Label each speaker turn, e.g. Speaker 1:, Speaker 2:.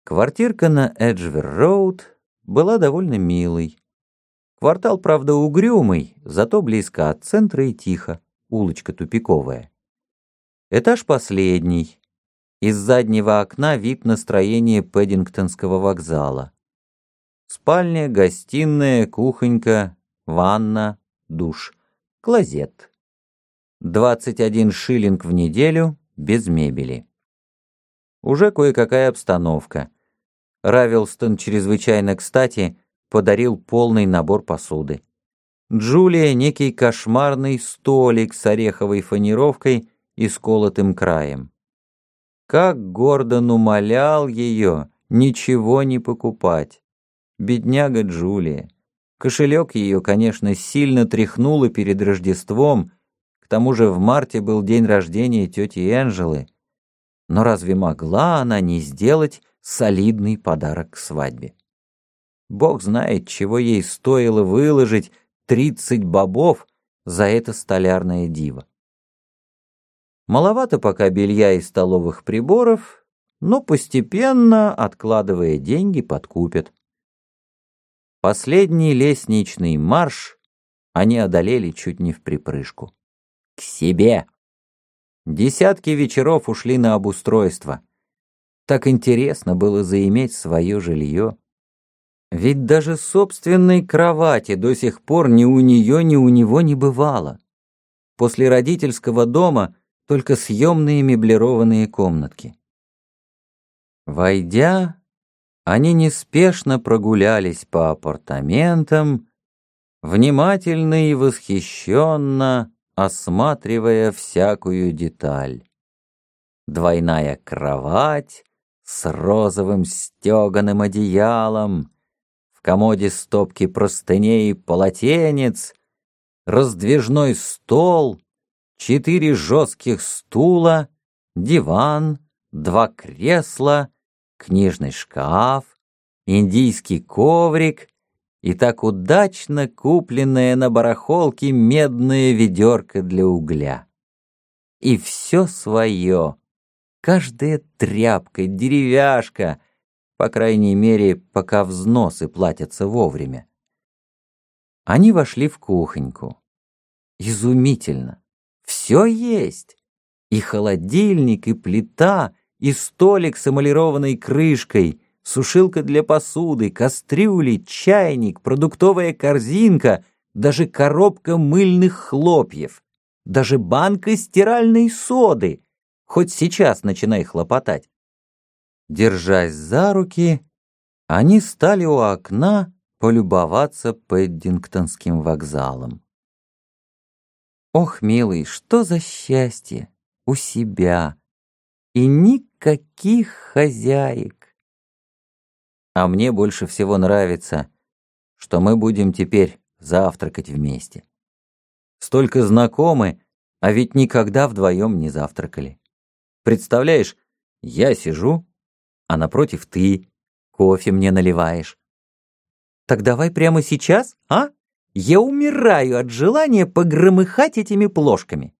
Speaker 1: Квартирка на Эджвер-роуд была довольно милой. Квартал, правда, угрюмый, зато близко от центра и тихо, улочка тупиковая. Этаж последний. Из заднего окна вид на строение Пэддингтонского вокзала. Спальня, гостиная, кухонька, ванна, душ, клозет. 21 шиллинг в неделю, без мебели. Уже кое-какая обстановка. Равилстон чрезвычайно кстати подарил полный набор посуды. Джулия некий кошмарный столик с ореховой фанеровкой и сколотым краем. Как Гордон умолял ее ничего не покупать. Бедняга Джулия. Кошелек ее, конечно, сильно тряхнуло перед Рождеством, к тому же в марте был день рождения тети Энджелы. Но разве могла она не сделать солидный подарок к свадьбе? Бог знает, чего ей стоило выложить 30 бобов за это столярное диво. Маловато пока белья и столовых приборов, но постепенно, откладывая деньги, подкупят. Последний лестничный марш они одолели чуть не вприпрыжку. К себе! Десятки вечеров ушли на обустройство. Так интересно было заиметь свое жилье. Ведь даже собственной кровати до сих пор ни у нее, ни у него не бывало. После родительского дома только съемные меблированные комнатки. Войдя, они неспешно прогулялись по апартаментам, внимательно и восхищенно осматривая всякую деталь. Двойная кровать с розовым стеганым одеялом, в комоде стопки простыней и полотенец, раздвижной стол, 4 жестких стула, диван, 2 кресла, книжный шкаф, индийский коврик и так удачно купленная на барахолке медная ведерко для угля. И все свое, каждая тряпка, деревяшка, по крайней мере, пока взносы платятся вовремя. Они вошли в кухоньку. Изумительно! Все есть! И холодильник, и плита, и столик с эмалированной крышкой, сушилка для посуды, кастрюли, чайник, продуктовая корзинка, даже коробка мыльных хлопьев, даже банка стиральной соды. Хоть сейчас начинай хлопотать. Держась за руки, они стали у окна полюбоваться Пэддингтонским вокзалом. Ох, милый, что за счастье у себя! И никаких хозяек. А мне больше всего нравится, что мы будем теперь завтракать вместе. Столько знакомы, а ведь никогда вдвоем не завтракали. Представляешь, я сижу, а напротив ты кофе мне наливаешь. Так давай прямо сейчас, а? Я умираю от желания погромыхать этими плошками.